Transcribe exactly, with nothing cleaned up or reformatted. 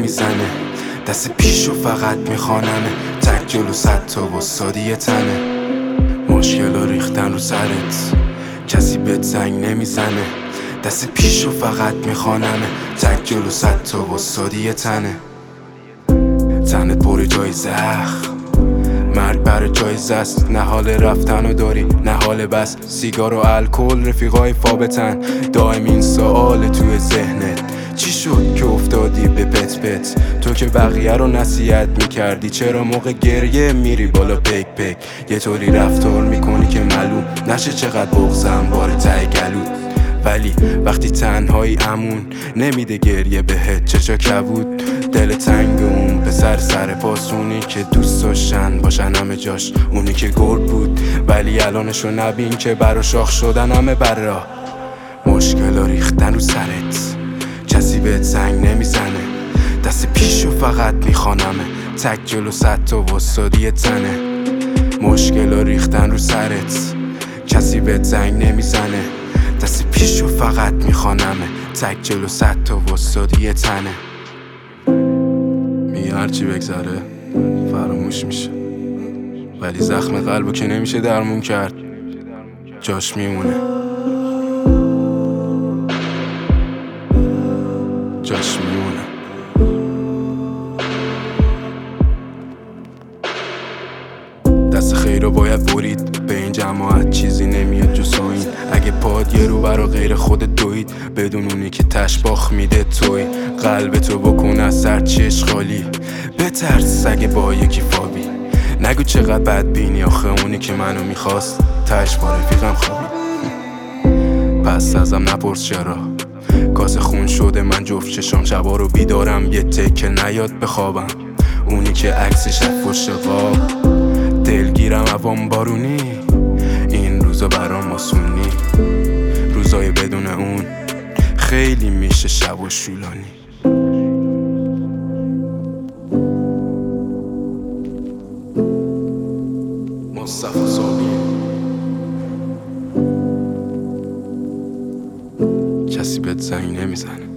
نمیزنه، دست پیشو فقط میخوانمه، تک جلو صد تا وسادی تنه. مشکل رو ریختن رو سرت، کسی بهت زنگ نمیزنه، دست پیشو فقط میخوانمه، تک جلو صد تا وسادی تنه. تنت پر جای زخم، مرگ بر جایزه است، نه حال رفتنو داری نه حال بس. سیگار و الکل رفیقای فابتن، دائم این سوال توی ذهنت، چی شد که افتادی به پت پت؟ تو که بقیه رو نصیحت میکردی، چرا موقع گریه میری بالا پک پک؟ یه طوری رفتار میکنی که معلوم نشه چقدر بغضم باره ته گلود. ولی وقتی تنهایی امون نمیده گریه بهت چشا کبود. دل تنگ اون پسر سر پاسونی که دوست داشتن باشن همه جاش، اونی که گرد بود ولی الانشو نبین که برا شاخ شدن همه برا. مشکل ریختن رو سرت، کسی بهت زنگ نمیزنه، دست پیشو فقط میخوانمه، تک جلو صد تا وسادی تنه. مشکل ریختن رو سرت، کسی بهت زنگ نمیزنه، دست پیشو فقط میخوانمه، تک جلو صد تا وسادی تنه. میگه هرچی بگذره فراموش میشه، ولی زخم قلبو که نمیشه درمون کرد، جاش میمونه، جاش میمونه. دست خیر رو باید برید، به این جماعت چیزی نمیاد جز این. اگه پاد یه رو برا غیر خودت دوید، بدون اونی که تشباخ میده توی. قلب تو بکن از سر چش خالی، بترس اگه با یکی فابی. نگو چقدر بد بینی، آخه اونی که منو میخواست تش با رفیقم خوابی. پس ازم نپرس چرا کاسه خون شده من جفت چشام، شبا رو بیدارم یه تکه نیاد بخوابم. اونی که عکسش از پشت قاب، دلگیرم عوام بارونی، این روزا برام آسونی، روزای بدون اون خیلی میشه شب و شولانی. مصطفی صابی، کسی بهت زنگ نمیزنه.